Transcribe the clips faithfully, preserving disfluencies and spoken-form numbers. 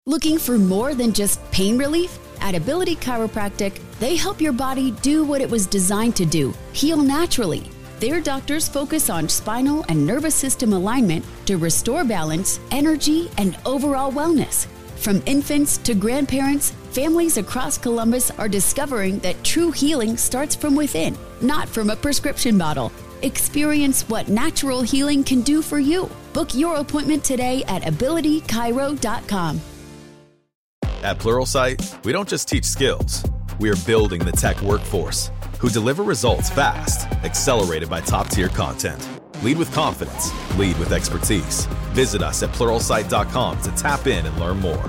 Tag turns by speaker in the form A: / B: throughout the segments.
A: Looking for more than just pain relief? At Ability Chiropractic, they help your body do what it was designed to do, heal naturally. Their doctors focus on spinal and nervous system alignment to restore balance, energy, and overall wellness. From infants to grandparents, families across Columbus are discovering that true healing starts from within, not from a prescription bottle. Experience what natural healing can do for you. Book your appointment today at ability chiro dot com.
B: At Pluralsight, we don't just teach skills. We are building the tech workforce who deliver results fast, accelerated by top-tier content. Lead with confidence. Lead with expertise. Visit us at pluralsight dot com to tap in and learn more.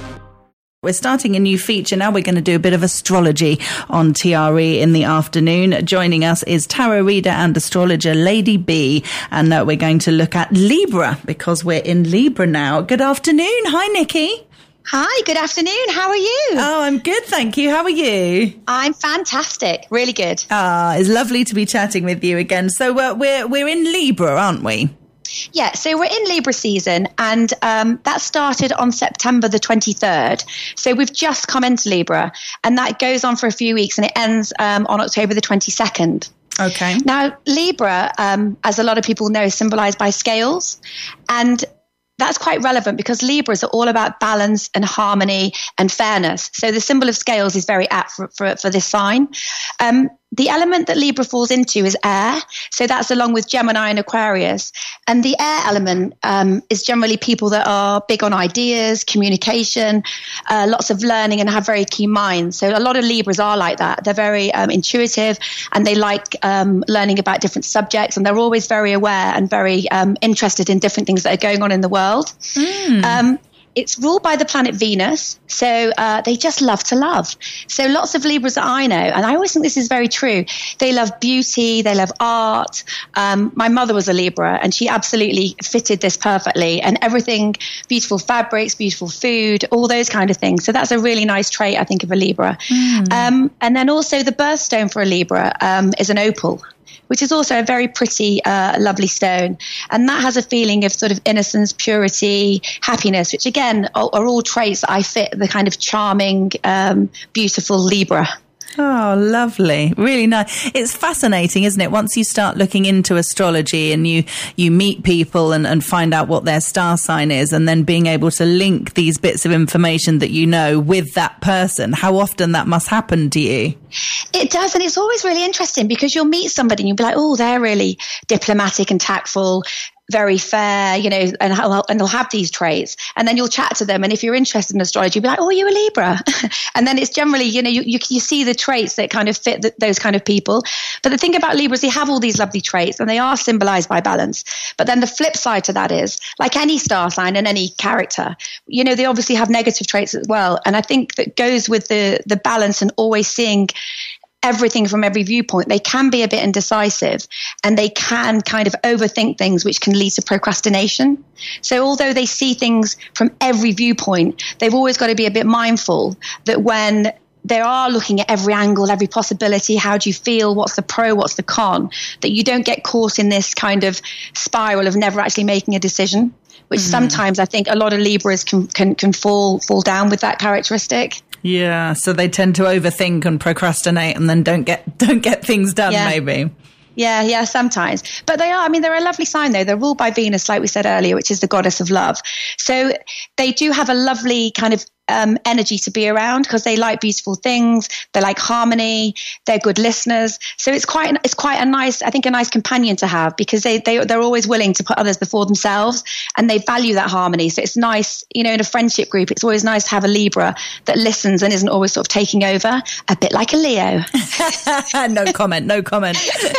C: We're starting a new feature now. We're going to do a bit of astrology on T R E in the afternoon. Joining us is tarot reader and astrologer Lady B, and uh, we're going to look at Libra because we're in Libra now. Good afternoon. Hi, Nikki.
D: Hi, good afternoon. How are you?
C: Oh, I'm good, thank you. How are you?
D: I'm fantastic. Really good.
C: Ah, it's lovely to be chatting with you again. So uh, we're we're in Libra, aren't we?
D: Yeah, so we're in Libra season, and um, that started on September the twenty-third. So we've just come into Libra, and that goes on for a few weeks, and it ends um, on October the twenty-second.
C: Okay.
D: Now, Libra, um, as a lot of people know, is symbolized by scales, and that's quite relevant because Libras are all about balance and harmony and fairness. So the symbol of scales is very apt for, for, for this sign. Um, the element that Libra falls into is air. So that's along with Gemini and Aquarius. And the air element um, is generally people that are big on ideas, communication, uh, lots of learning, and have very keen minds. So a lot of Libras are like that. They're very um, intuitive, and they like um, learning about different subjects, and they're always very aware and very um, interested in different things that are going on in the world. Mm. Um, It's ruled by the planet Venus, so uh, they just love to love. So lots of Libras that I know, and I always think this is very true, they love beauty, they love art. Um, my mother was a Libra, and she absolutely fitted this perfectly, and everything, beautiful fabrics, beautiful food, all those kind of things. So that's a really nice trait, I think, of a Libra. Mm. Um, and then also the birthstone for a Libra um, is an opal, which is also a very pretty, uh, lovely stone. And that has a feeling of sort of innocence, purity, happiness, which again are, are all traits that I fit the kind of charming, um, beautiful Libra.
C: Oh, lovely. Really nice. It's fascinating, isn't it? Once you start looking into astrology and you, you meet people and, and find out what their star sign is, and then being able to link these bits of information that you know with that person, how often that must happen to you.
D: It does. And it's always really interesting because you'll meet somebody and you'll be like, oh, they're really diplomatic and tactful, very fair, you know, and, and they'll have these traits. And then you'll chat to them. And if you're interested in astrology, you'll be like, oh, you're a Libra. And then it's generally, you know, you, you, you see the traits that kind of fit the, those kind of people. But the thing about Libras, they have all these lovely traits and they are symbolized by balance. But then the flip side to that is, like any star sign and any character, you know, they obviously have negative traits as well. And I think that goes with the the balance and always seeing everything from every viewpoint. They can be a bit indecisive, and they can kind of overthink things, which can lead to procrastination. So although they see things from every viewpoint, they've always got to be a bit mindful that when they are looking at every angle, every possibility, how do you feel, what's the pro, what's the con, that you don't get caught in this kind of spiral of never actually making a decision, which mm. sometimes I think a lot of Libras can, can, can fall, fall down with that characteristic.
C: Yeah, so they tend to overthink and procrastinate and then don't get don't get things done, yeah. maybe.
D: Yeah, yeah, sometimes. But they are, I mean, they're a lovely sign, though. They're ruled by Venus, like we said earlier, which is the goddess of love. So they do have a lovely kind of um, energy to be around because they like beautiful things. They like harmony. They're good listeners. So it's quite it's quite a nice, I think, a nice companion to have because they, they, they're always willing to put others before themselves and they value that harmony. So it's nice, you know, in a friendship group, it's always nice to have a Libra that listens and isn't always sort of taking over, a bit like a Leo.
C: No comment, no comment.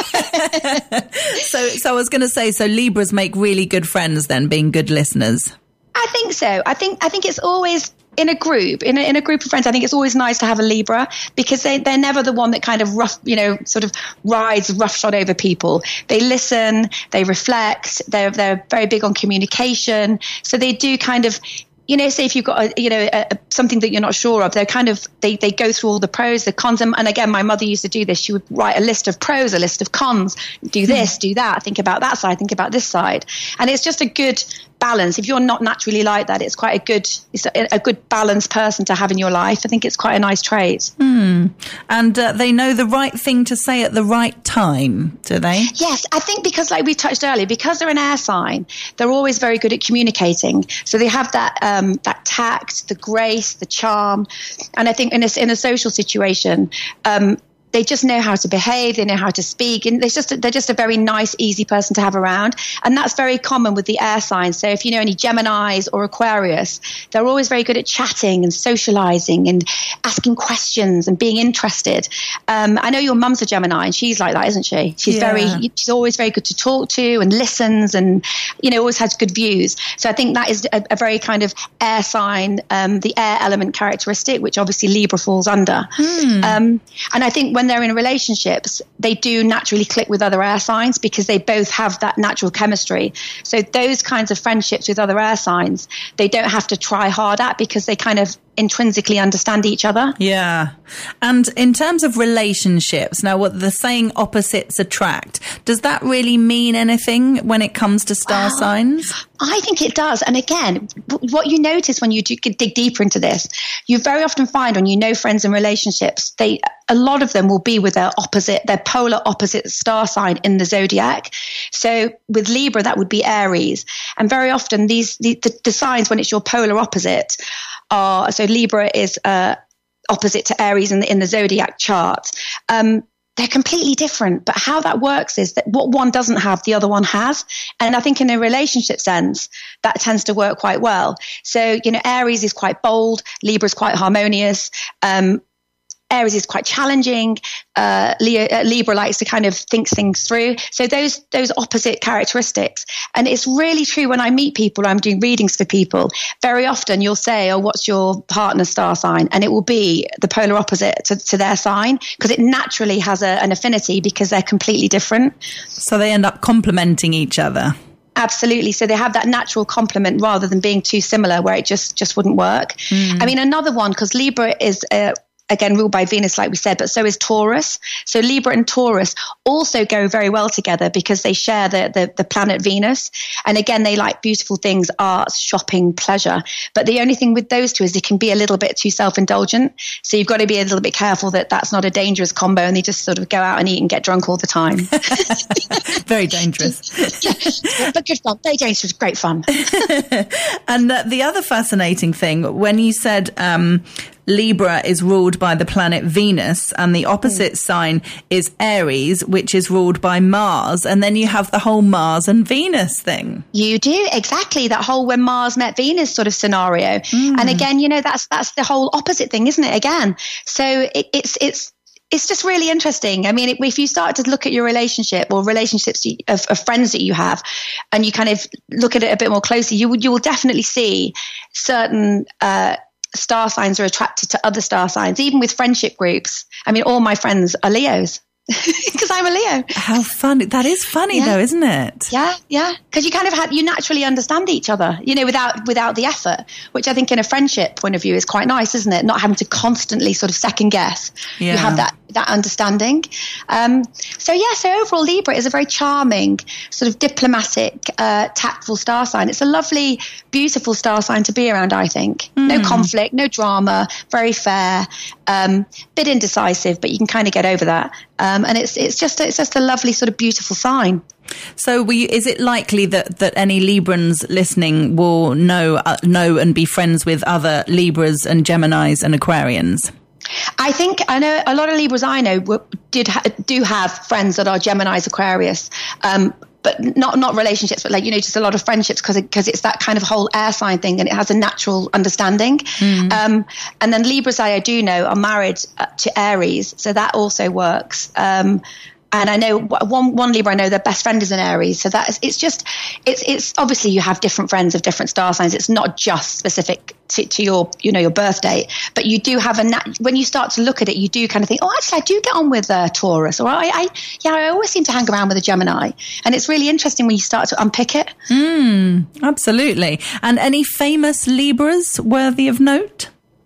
C: so, so I was going to say, so Libras make really good friends then, being good listeners.
D: I think so. I think I think it's always in a group, in a, in a group of friends. I think it's always nice to have a Libra because they they're never the one that kind of rough, you know, sort of rides roughshod over people. They listen, they reflect. They're they're very big on communication. So they do kind of, you know, say if you've got a, you know, a, a, something that you're not sure of, they're kind of, they, they go through all the pros, the cons. And, and again, my mother used to do this. She would write a list of pros, a list of cons, do this, do that, think about that side, think about this side. And it's just a good balance. If you're not naturally like that, it's quite a good, it's a, a good balanced person to have in your life. I think it's quite a nice trait.
C: Mm. And uh, they know the right thing to say at the right time, do they?
D: Yes, I think because, like we touched earlier, because they're an air sign, they're always very good at communicating. So they have that um, that tact, the grace, the charm, and I think in a, in a social situation, um, they just know how to behave, they know how to speak, and they're just, they're just a very nice, easy person to have around. And that's very common with the air signs. So if you know any Geminis or Aquarius, they're always very good at chatting and socializing and asking questions and being interested. Um, I know your mum's a Gemini, and she's like that, isn't she? She's
C: yeah.
D: very, she's always very good to talk to and listens, and, you know, always has good views. So I think that is a, a very kind of air sign, um, the air element characteristic, which obviously Libra falls under.
C: Hmm.
D: Um, and I think when they're in relationships, they do naturally click with other air signs because they both have that natural chemistry. So those kinds of friendships with other air signs, they don't have to try hard at because they kind of intrinsically understand each other.
C: Yeah. And in terms of relationships, now what the saying opposites attract, does that really mean anything when it comes to star well, signs?
D: I think it does. And again, w- what you notice when you do dig deeper into this, you very often find when you know friends in relationships, they a lot of them will be with their opposite, their polar opposite star sign in the zodiac. So with Libra, that would be Aries. And very often these the, the, the signs when it's your polar opposite are, so Libra is uh, opposite to Aries in the, in the zodiac chart. Um, they're completely different, but how that works is that what one doesn't have, the other one has. And I think in a relationship sense, that tends to work quite well. So, you know, Aries is quite bold, Libra is quite harmonious, um, Aries is quite challenging. Uh, Leo, uh, Libra likes to kind of think things through. So those those opposite characteristics. And it's really true when I meet people, I'm doing readings for people, very often you'll say, oh, what's your partner's star sign? And it will be the polar opposite to, to their sign because it naturally has a, an affinity because they're completely different.
C: So they end up complementing each other.
D: Absolutely. So they have that natural complement rather than being too similar where it just, just wouldn't work. Mm. I mean, another one, because Libra is uh, again, ruled by Venus, like we said, but so is Taurus. So Libra and Taurus also go very well together because they share the, the, the planet Venus. And again, they like beautiful things, art, shopping, pleasure. But the only thing with those two is they can be a little bit too self-indulgent. So you've got to be a little bit careful that that's not a dangerous combo and they just sort of go out and eat and get drunk all the time.
C: Very dangerous.
D: Yeah, but good fun. Very dangerous, great fun.
C: And uh, the other fascinating thing, when you said um, Libra is ruled by the planet Venus and the opposite mm. sign is Aries, which is ruled by Mars. And then you have the whole Mars and Venus thing.
D: You do, exactly. That whole when Mars met Venus sort of scenario. Mm. And again, you know, that's that's the whole opposite thing, isn't it? Again. So it, it's it's It's just really interesting. I mean, if you start to look at your relationship or relationships of, of friends that you have, and you kind of look at it a bit more closely, you you will definitely see certain uh, star signs are attracted to other star signs, even with friendship groups. I mean, all my friends are Leos. Because I'm a Leo.
C: How funny. That is funny yeah. though, isn't it?
D: Yeah, yeah. Because you kind of have, you naturally understand each other, you know, without without the effort, which I think in a friendship point of view is quite nice, isn't it? Not having to constantly sort of second guess. Yeah. You have that that understanding. Um, so yeah, so overall Libra is a very charming, sort of diplomatic, uh, tactful star sign. It's a lovely, beautiful star sign to be around, I think. Mm. No conflict, no drama, very fair, um, bit indecisive, but you can kind of get over that. Um, and it's it's just it's just a lovely sort of beautiful sign.
C: So, we, is it likely that, that any Librans listening will know uh, know and be friends with other Libras and Geminis and Aquarians?
D: I think I know a lot of Libras I know w- did ha- do have friends that are Geminis, Aquarius. Um, But not not relationships, but like, you know, just a lot of friendships because it, because it's that kind of whole air sign thing and it has a natural understanding. Mm. Um, and then Libras I do know are married to Aries, so that also works. Um, and I know one one Libra I know their best friend is an Aries, so that is, it's just it's it's obviously you have different friends of different star signs. It's not just specific to, to your you know your birth date, but you do have a nat- when you start to look at it, you do kind of think, oh, actually, I do get on with uh, Taurus, or I, I yeah, I always seem to hang around with a Gemini, and it's really interesting when you start to unpick it.
C: Mm, absolutely. And any famous Libras worthy of note?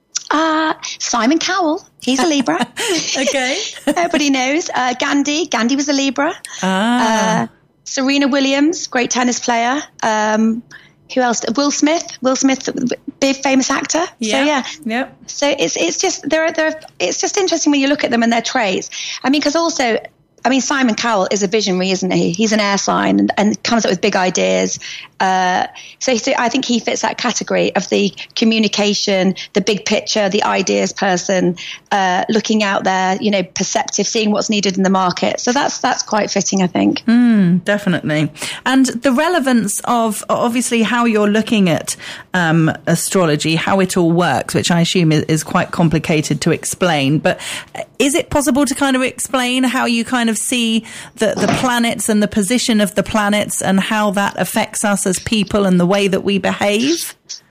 D: Uh, Simon Cowell. He's a Libra.
C: Okay.
D: Everybody knows. Uh, Gandhi. Gandhi was a Libra.
C: Ah.
D: Uh, Serena Williams, great tennis player. Um, who else? Will Smith. Will Smith, big famous actor.
C: Yeah.
D: So yeah.
C: Yeah.
D: So it's it's just there are there. It's just interesting when you look at them and their traits. I mean, because also, I mean, Simon Cowell is a visionary, isn't he? He's an air sign and, and comes up with big ideas. Uh, so, so I think he fits that category of the communication, the big picture, the ideas person, uh, looking out there, you know, perceptive, seeing what's needed in the market. So that's that's quite fitting, I think.
C: Mm, definitely. And the relevance of obviously how you're looking at um, astrology, how it all works, which I assume is, is quite complicated to explain. But is it possible to kind of explain how you kind of see the, the planets and the position of the planets and how that affects us as people and the way that we behave?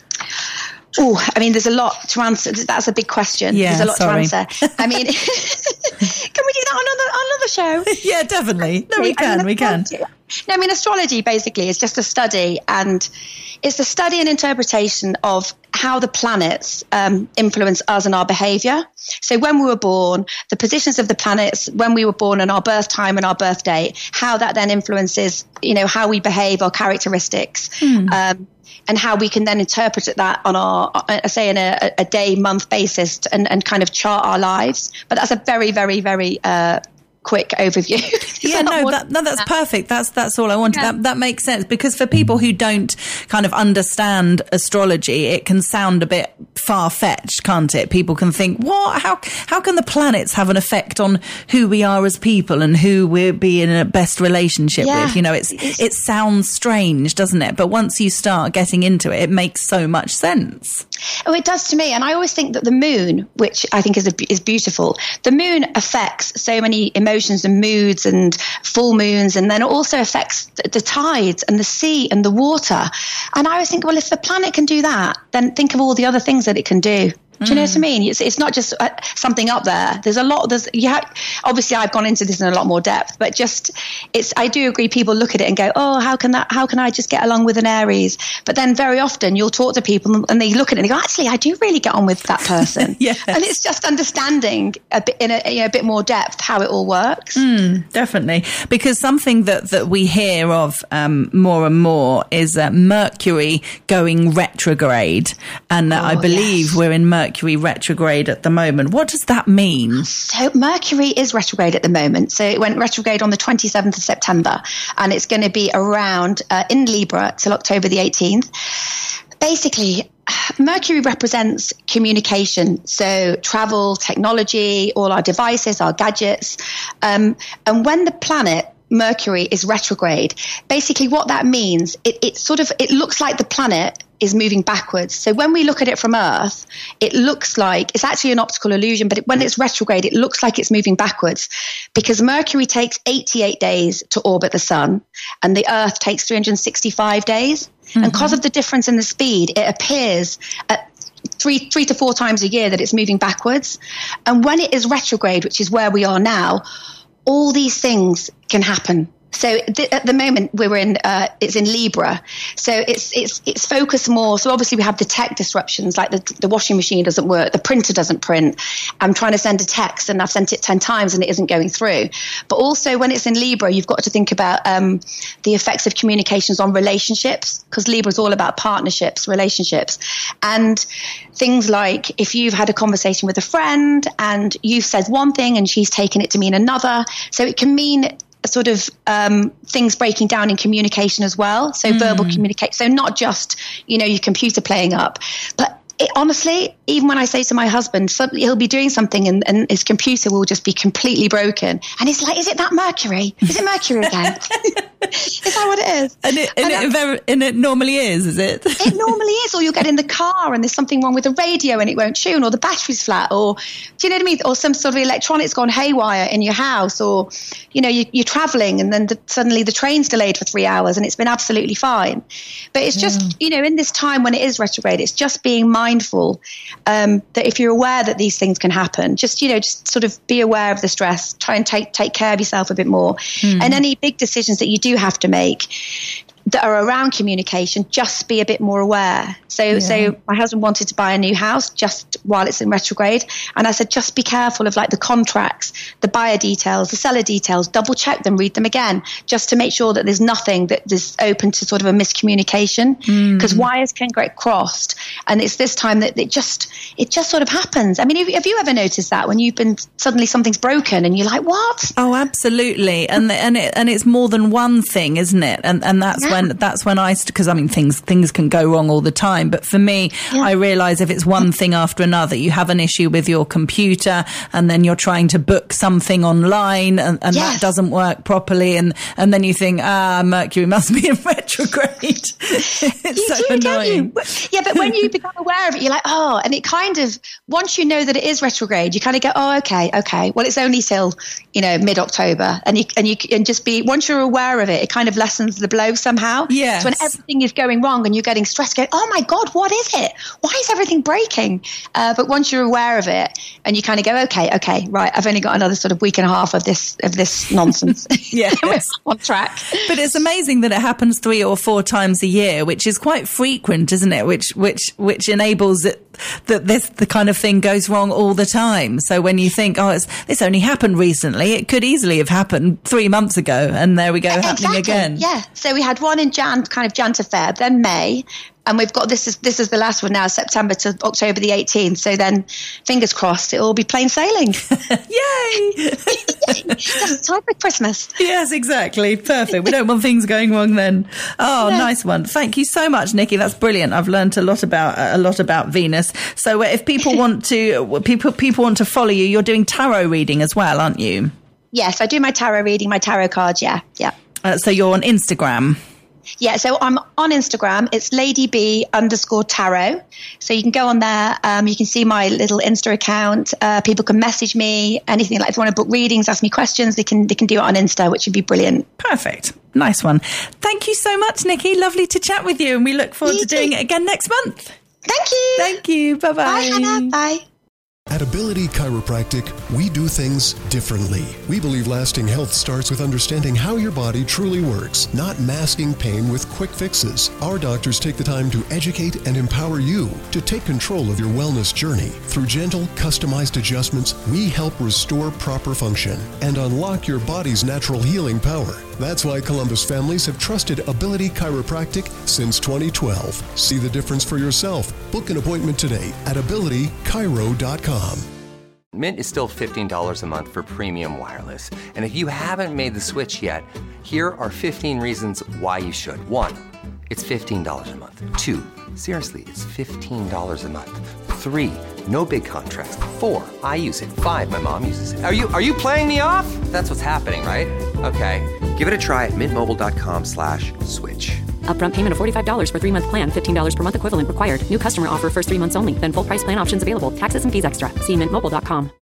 D: Oh, I mean, there's a lot to answer. That's a big question.
C: Yeah,
D: there's a lot
C: sorry.
D: to answer. I mean, can we do that on another, another show?
C: Yeah, definitely. No, we can,
D: I mean,
C: we can.
D: No, I mean, astrology basically is just a study, and it's the study and interpretation of how the planets um, influence us and our behavior. So when we were born, the positions of the planets when we were born and our birth time and our birth date, how that then influences, you know, how we behave, our characteristics. Hmm. Um, and how we can then interpret that on our, uh, say, in a, a day, month basis and, and kind of chart our lives. But that's a very, very, very uh, quick overview.
C: Yeah, no, that, no, that's perfect. That's that's all I wanted. Yeah. That that makes sense, because for people who don't kind of understand astrology, it can sound a bit far-fetched, can't it? People can think, what? How how can the planets have an effect on who we are as people and who we'll be in a best relationship
D: yeah.
C: with? You know, it's, it's it sounds strange, doesn't it? But once you start getting into it, it makes so much sense.
D: Oh, it does to me. And I always think that the moon, which I think is a, is beautiful, the moon affects so many emotions and moods and full moons, and then it also affects the, the tides and the sea and the water. And I always think, well, if the planet can do that, then think of all the other things that it can do. Do you know what I mean? It's, it's not just uh, something up there. There's a lot. There's yeah. Obviously, I've gone into this in a lot more depth, but just it's. I do agree. People look at it and go, "Oh, how can that? How can I just get along with an Aries?" But then very often you'll talk to people and they look at it and they go, "Actually, I do really get on with that person."
C: Yes.
D: And it's just understanding a bit in a, you know, a bit more depth how it all works.
C: Mm, definitely, because something that that we hear of um, more and more is uh, Mercury going retrograde, and uh,
D: oh,
C: I believe
D: yes.
C: we're in Mercury. Mercury retrograde at the moment. What does that mean?
D: So Mercury is retrograde at the moment. So it went retrograde on the twenty-seventh of September, and it's going to be around uh, in Libra till October the eighteenth. Basically, Mercury represents communication, so travel, technology, all our devices, our gadgets. Um, and when the planet Mercury is retrograde, basically what that means, it, it sort of, it looks like the planet is moving backwards. So when we look at it from Earth, it looks like, it's actually an optical illusion, but it, when it's retrograde, it looks like it's moving backwards, because Mercury takes eighty-eight days to orbit the sun and the Earth takes three hundred sixty-five days. Mm-hmm. And because of the difference in the speed, it appears at three, three to four times a year that it's moving backwards. And when it is retrograde, which is where we are now, all these things can happen. So th- at the moment we're in, uh, it's in Libra. So it's, it's, it's focused more. So obviously we have the tech disruptions, like the, the washing machine doesn't work. The printer doesn't print. I'm trying to send a text and I've sent it ten times and it isn't going through. But also when it's in Libra, you've got to think about, um, the effects of communications on relationships, because Libra is all about partnerships, relationships, and things like if you've had a conversation with a friend and you've said one thing and she's taken it to mean another. So it can mean sort of um, things breaking down in communication as well. So mm. verbal communication. So not just, you know, your computer playing up, but it, honestly, even when I say to my husband, suddenly he'll be doing something and, and his computer will just be completely broken. And it's like, is it that Mercury? Is it Mercury again? Is that what it is?
C: And it, and, and, it, very, and it normally is, is it?
D: It normally is. Or you'll get in the car and there's something wrong with the radio and it won't tune, or the battery's flat, or do you know what I mean? Or some sort of electronics gone haywire in your house, or, you know, you, you're traveling and then the, suddenly the train's delayed for three hours and it's been absolutely fine. But it's just, yeah. you know, in this time when it is retrograde, it's just being mindful um, that if you're aware that these things can happen, just, you know, just sort of be aware of the stress, try and take, take care of yourself a bit more. Mm. And any big decisions that you do have to make, that are around communication, just be a bit more aware. So, yeah. so my husband wanted to buy a new house just while it's in retrograde. And I said, just be careful of like the contracts, the buyer details, the seller details, double check them, read them again, just to make sure that there's nothing that is open to sort of a miscommunication, because mm. wires can get crossed. And it's this time that it just, it just sort of happens. I mean, have, have you ever noticed that when you've been, suddenly something's broken and you're like, what?
C: Oh, absolutely. And, and it, and it's more than one thing, isn't it? And, and that's yeah. when, that's when I, because I mean, things, things can go wrong all the time. But for me, yeah. I realize if it's one thing after another, you have an issue with your computer and then you're trying to book something online and, and yes. that doesn't work properly. And, and then you think, ah, Mercury must be in retrograde. It's
D: you
C: so
D: do,
C: annoying.
D: Don't you? Yeah, but when you become aware of it, you're like, oh, and it kind of, once you know that it is retrograde, you kind of go, oh, okay, okay. Well, it's only till, you know, mid-October. And you, and you, and just be, once you're aware of it, it kind of lessens the blow somehow.
C: Yes.
D: So when everything is going wrong and you're getting stressed, going, oh my God, what is it? Why is everything breaking? Uh, but once you're aware of it and you kind of go, okay, okay, right, I've only got another sort of week and a half of this, of this nonsense.
C: Yeah.
D: We're on track.
C: But it's amazing that it happens three or four times a year, which is quite frequent, isn't it? Which, which, which enables it that this, the kind of thing goes wrong all the time. So when you think, oh, it's, this only happened recently, it could easily have happened three months ago. And there we go,
D: exactly.
C: happening again.
D: Yeah. So we had one in Jan, kind of Jan to Feb, then May. And we've got, this is this is the last one now, September to October the eighteenth. So then, fingers crossed, it'll all be plain sailing.
C: Yay!
D: Just time for Christmas.
C: Yes, exactly. Perfect. We don't want things going wrong then. Oh, no. Nice one. Thank you so much, Nikki. That's brilliant. I've learned a lot about a lot about Venus. So if people want to, people people want to follow you, you're doing tarot reading as well, aren't you?
D: Yes, I do my tarot reading, my tarot cards. Yeah, yeah.
C: Uh, so you're on Instagram.
D: Yeah, so I'm on Instagram. It's Lady B underscore tarot. So you can go on there. Um, you can see my little Insta account. Uh, people can message me, anything like if they want to book readings, ask me questions, they can they can do it on Insta, which would be brilliant.
C: Perfect. Nice one. Thank you so much, Nikki. Lovely to chat with you. And we look forward you to too. doing it again next month.
D: Thank you.
C: Thank you. Bye-bye.
D: Bye, Hannah. Bye.
E: At Ability Chiropractic, we do things differently. We believe lasting health starts with understanding how your body truly works, not masking pain with quick fixes. Our doctors take the time to educate and empower you to take control of your wellness journey. Through gentle, customized adjustments, we help restore proper function and unlock your body's natural healing power. That's why Columbus families have trusted Ability Chiropractic since twenty twelve. See the difference for yourself. Book an appointment today at ability chiro dot com.
F: Mint is still fifteen dollars a month for premium wireless. And if you haven't made the switch yet, here are fifteen reasons why you should. One, it's fifteen dollars a month. Two, seriously, it's fifteen dollars a month. Three, no big contracts. Four, I use it. Five, my mom uses it. Are you are you playing me off? That's what's happening, right? Okay, give it a try at mintmobile.com slash switch.
G: Upfront payment of forty-five dollars for three-month plan, fifteen dollars per month equivalent required. New customer offer first three months only. Then full price plan options available. Taxes and fees extra. See mint mobile dot com.